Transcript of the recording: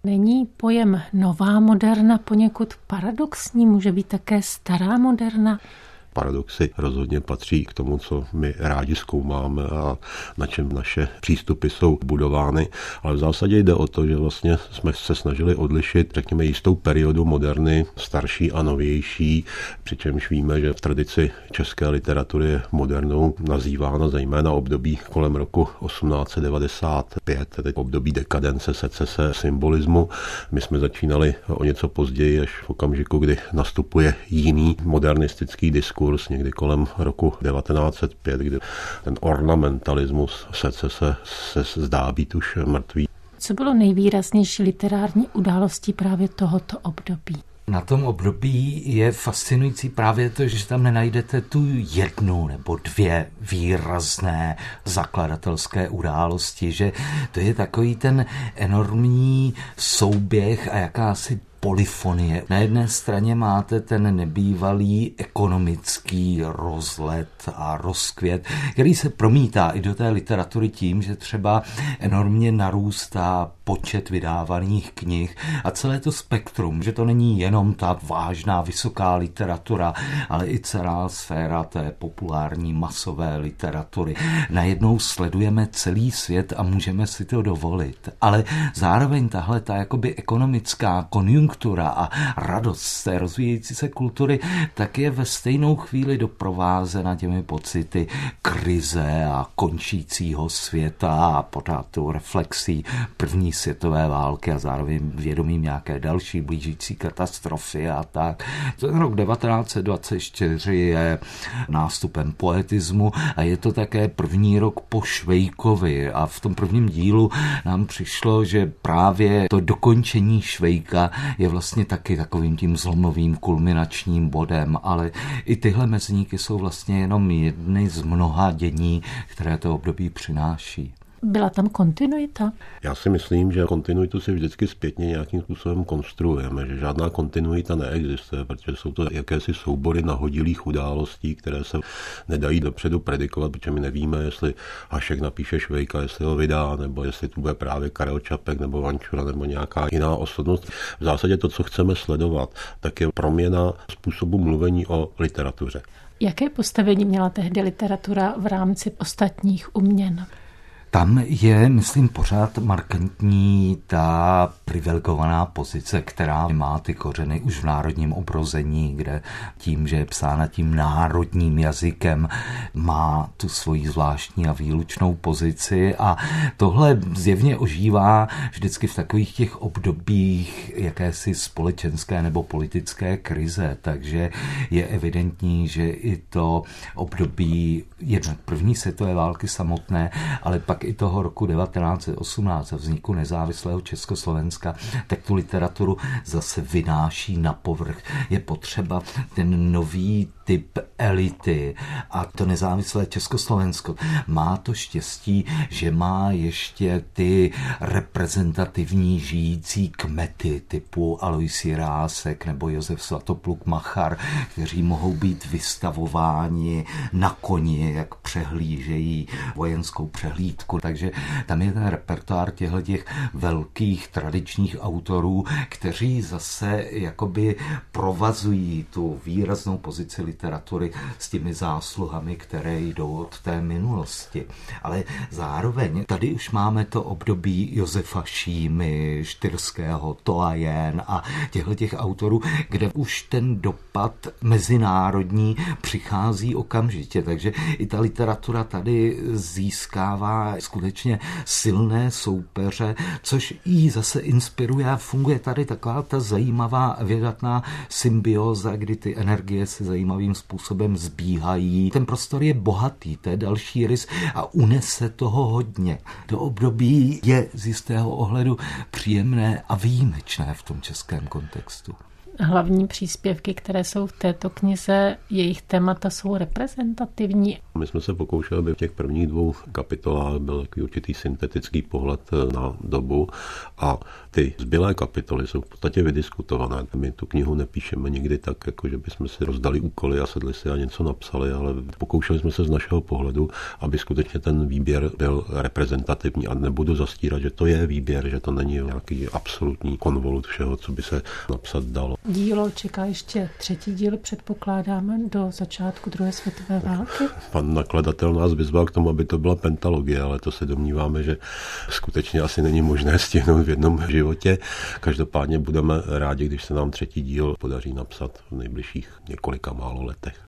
Není pojem nová moderna poněkud paradoxní? Může být také stará moderna? Paradoxy rozhodně patří k tomu, co my rádi zkoumáme a na čem naše přístupy jsou budovány. Ale v zásadě jde o to, že vlastně jsme se snažili odlišit, řekněme, jistou periodu moderny, starší a novější, přičemž víme, že v tradici české literatury je modernou nazývána zejména období kolem roku 1895, tedy období dekadence, secese, symbolismu. My jsme začínali o něco později, až v okamžiku, kdy nastupuje jiný modernistický diskurs, někdy kolem roku 1905, kdy ten ornamentalismus secese se zdá být už mrtvý. Co bylo nejvýraznější literární událostí právě tohoto období? Na tom období je fascinující právě to, že tam nenajdete tu jednu nebo dvě výrazné zakladatelské události, že to je takový ten enormní souběh a jakási polyfonie. Na jedné straně máte ten nebývalý ekonomický rozlet a rozkvět, který se promítá i do té literatury tím, že třeba enormně narůstá počet vydávaných knih a celé to spektrum, že to není jenom ta vážná vysoká literatura, ale i celá sféra té populární masové literatury. Najednou sledujeme celý svět a můžeme si to dovolit. Ale zároveň tahle ta jakoby ekonomická konjunktura a radost z té rozvíjející se kultury tak je ve stejnou chvíli doprovázena těmi pocity krize a končícího světa a pořád tou reflexí první světové války a zároveň vědomím nějaké další blížící katastrofy a tak. Ten rok 1924 je nástupem poetismu a je to také první rok po Švejkovi a v tom prvním dílu nám přišlo, že právě to dokončení Švejka je vlastně taky takovým tím zlomovým kulminačním bodem, ale i tyhle mezníky jsou vlastně jenom jedny z mnoha dění, které to období přináší. Byla tam kontinuita? Já si myslím, že kontinuitu si vždycky zpětně nějakým způsobem konstruujeme, že žádná kontinuita neexistuje, protože jsou to jakési soubory nahodilých událostí, které se nedají dopředu predikovat, protože my nevíme, jestli Hašek napíše Švejka, jestli ho vydá, nebo jestli tu bude právě Karel Čapek, nebo Vančura, nebo nějaká jiná osobnost. V zásadě to, co chceme sledovat, tak je proměna způsobu mluvení o literatuře. Jaké postavení měla tehdy literatura v rámci ostatních uměn? Tam je, myslím, pořád markantní ta privilegovaná pozice, která má ty kořeny už v národním obrození, kde tím, že je psána tím národním jazykem, má tu svoji zvláštní a výlučnou pozici a tohle zjevně ožívá vždycky v takových těch obdobích jakési společenské nebo politické krize, takže je evidentní, že i to období jednak první světové války samotné, ale pak i toho roku 1918 a vzniku nezávislého Československa, tak tu literaturu zase vynáší na povrch. Je potřeba ten nový typ elity a to nezávislé Československo má to štěstí, že má ještě ty reprezentativní žijící kmety typu Alois Jirásek nebo Josef Svatopluk Machar, kteří mohou být vystavováni na koni, jak přehlížejí vojenskou přehlídku. Takže tam je ten repertoár těch velkých tradičních autorů, kteří zase jakoby provazují tu výraznou pozici literatury s těmi zásluhami, které jdou od té minulosti. Ale zároveň tady už máme to období Josefa Šímy, Štyrského, Toajen a těch autorů, kde už ten dopad mezinárodní přichází okamžitě. Takže i ta literatura tady získává skutečně silné soupeře, což jí zase inspiruje a funguje tady taková ta zajímavá vědatná symbioza, kdy ty energie se zajímavým způsobem zbíhají. Ten prostor je bohatý, to je další rys a unese toho hodně. To období je z jistého ohledu příjemné a výjimečné v tom českém kontextu. hlavní příspěvky, které jsou v této knize, jejich témata jsou reprezentativní? My jsme se pokoušeli, aby v těch prvních 2 kapitolách byl takový určitý syntetický pohled na dobu a ty zbylé kapitoly jsou v podstatě vydiskutované. My tu knihu nepíšeme nikdy tak, jako že bychom si rozdali úkoly a sedli si a něco napsali, ale pokoušeli jsme se z našeho pohledu, aby skutečně ten výběr byl reprezentativní a nebudu zastírat, že to je výběr, že to není nějaký absolutní konvolut všeho, co by se napsat dalo. Dílo čeká ještě 3. díl, předpokládáme, do začátku 2. světové války. Pan nakladatel nás vyzval k tomu, aby to byla pentalogie, ale to se domníváme, že skutečně asi není možné stihnout v jednom životě. Každopádně budeme rádi, když se nám 3. díl podaří napsat v nejbližších několika málo letech.